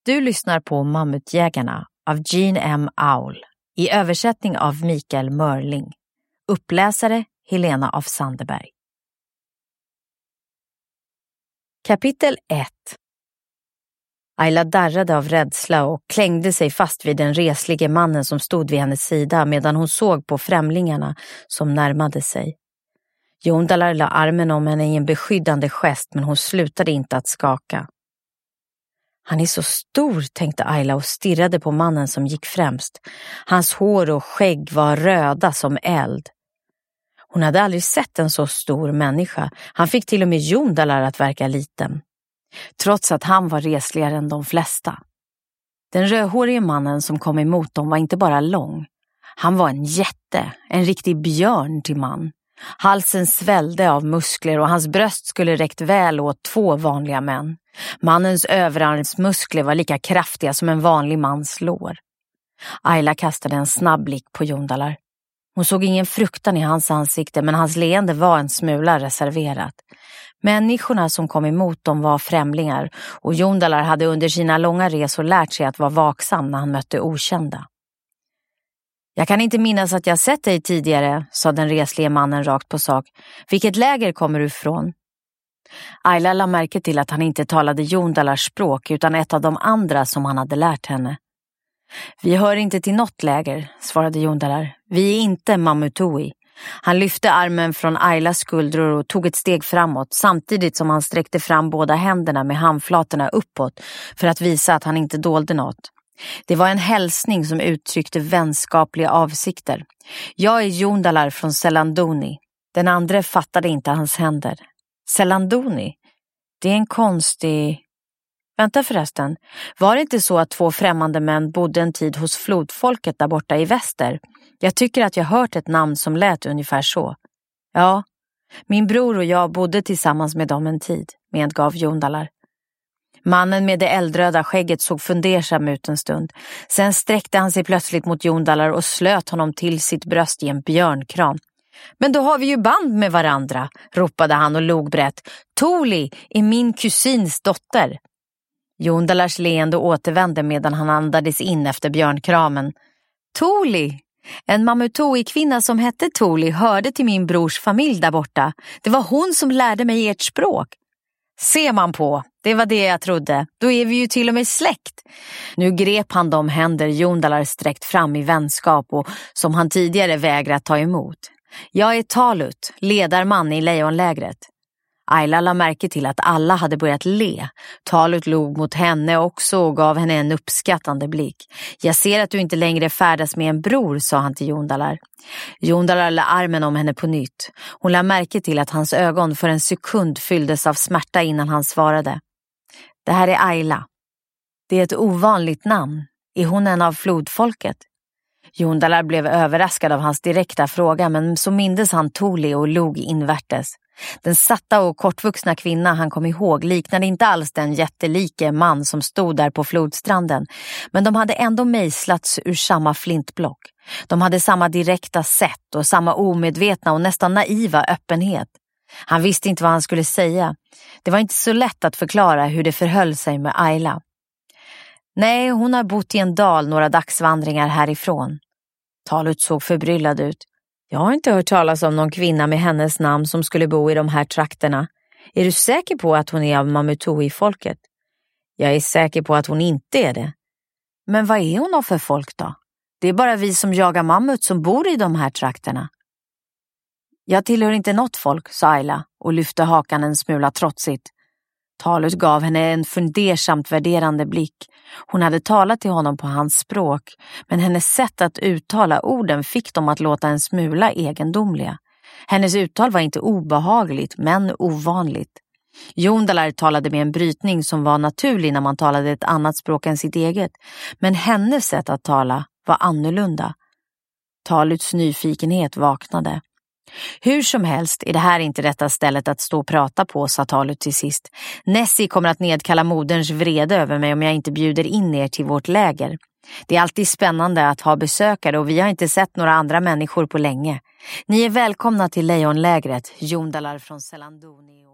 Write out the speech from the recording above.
Du lyssnar på Mammutjägarna av Jean M. Aul i översättning av Mikael Mörling. Uppläsare Helena af Sandeberg. Kapitel 1. Ayla darrade av rädsla och klängde sig fast vid den reslige mannen som stod vid hennes sida medan hon såg på främlingarna som närmade sig. Jondalar la armen om henne i en beskyddande gest, men hon slutade inte att skaka. Han är så stor, tänkte Ayla och stirrade på mannen som gick främst. Hans hår och skägg var röda som eld. Hon hade aldrig sett en så stor människa. Han fick till och med Jondalar att verka liten, trots att han var resligare än de flesta. Den rödhårige mannen som kom emot dem var inte bara lång. Han var en jätte, en riktig björn till man. Halsen svällde av muskler och hans bröst skulle räckt väl åt 2 vanliga män. Mannens överarmsmuskler var lika kraftiga som en vanlig mans lår. Ayla kastade en snabb blick på Jondalar. Hon såg ingen fruktan i hans ansikte, men hans leende var en smula reserverat. Människorna som kom emot dem var främlingar, och Jondalar hade under sina långa resor lärt sig att vara vaksam när han mötte okända. Jag kan inte minnas att jag sett dig tidigare, sa den reslige mannen rakt på sak. Vilket läger kommer du ifrån? Ayla la märke till att han inte talade Jondalars språk utan ett av de andra som han hade lärt henne. Vi hör inte till något läger, svarade Jondalar. Vi är inte Mamutui. Han lyfte armen från Aylas skuldror och tog ett steg framåt samtidigt som han sträckte fram båda händerna med handflatorna uppåt för att visa att han inte dolde något. Det var en hälsning som uttryckte vänskapliga avsikter. Jag är Jondalar från Selandoni. Den andra fattade inte hans händer. Selandoni? Det är en konstig... Vänta förresten, var det inte så att 2 främmande män bodde en tid hos flodfolket där borta i väster? Jag tycker att jag hört ett namn som lät ungefär så. Ja, min bror och jag bodde tillsammans med dem en tid, medgav Jondalar. Mannen med det eldröda skägget såg fundersam ut en stund. Sen sträckte han sig plötsligt mot Jondalar och slöt honom till sitt bröst i en björnkram. Men då har vi ju band med varandra, ropade han och log brett. Toli är min kusins dotter. Jondalars leende återvände medan han andades in efter björnkramen. Toli, en Mamutui-kvinna som hette Toli hörde till min brors familj där borta. Det var hon som lärde mig ert språk. Ser man på, det var det jag trodde. Då är vi ju till och med släkt. Nu grep han de händer Jondalar sträckt fram i vänskap och som han tidigare vägrat ta emot. Jag är Talut, ledarman i lejonlägret. Ayla la märke till att alla hade börjat le. Talut log mot henne också och gav henne en uppskattande blick. Jag ser att du inte längre färdas med en bror, sa han till Jondalar. Jondalar la armen om henne på nytt. Hon la märke till att hans ögon för en sekund fylldes av smärta innan han svarade. Det här är Ayla. Det är ett ovanligt namn. Är hon en av flodfolket? Jondalar blev överraskad av hans direkta fråga, men så mindes han Toli och log invärtes. Den satta och kortvuxna kvinna han kom ihåg liknade inte alls den jättelike man som stod där på flodstranden, men de hade ändå mejslats ur samma flintblock. De hade samma direkta sätt och samma omedvetna och nästan naiva öppenhet. Han visste inte vad han skulle säga. Det var inte så lätt att förklara hur det förhöll sig med Ayla. Nej, hon har bott i en dal några dagsvandringar härifrån. Talut såg förbryllad ut. Jag har inte hört talas om någon kvinna med hennes namn som skulle bo i de här trakterna. Är du säker på att hon är av Mamutui-folket? Jag är säker på att hon inte är det. Men vad är hon av för folk då? Det är bara vi som jagar mammut som bor i de här trakterna. Jag tillhör inte något folk, sa Ayla och lyfte hakan en smula trotsigt. Talut gav henne en fundersamt värderande blick. Hon hade talat till honom på hans språk, men hennes sätt att uttala orden fick dem att låta en smula egendomliga. Hennes uttal var inte obehagligt, men ovanligt. Jondalar talade med en brytning som var naturlig när man talade ett annat språk än sitt eget, men hennes sätt att tala var annorlunda. Taluts nyfikenhet vaknade. Hur som helst är det här inte rätta stället att stå och prata på, sa Talut till sist. Nessie kommer att nedkalla moderns vrede över mig om jag inte bjuder in er till vårt läger. Det är alltid spännande att ha besökare och vi har inte sett några andra människor på länge. Ni är välkomna till lejonlägret, Jondalar från Selandoni.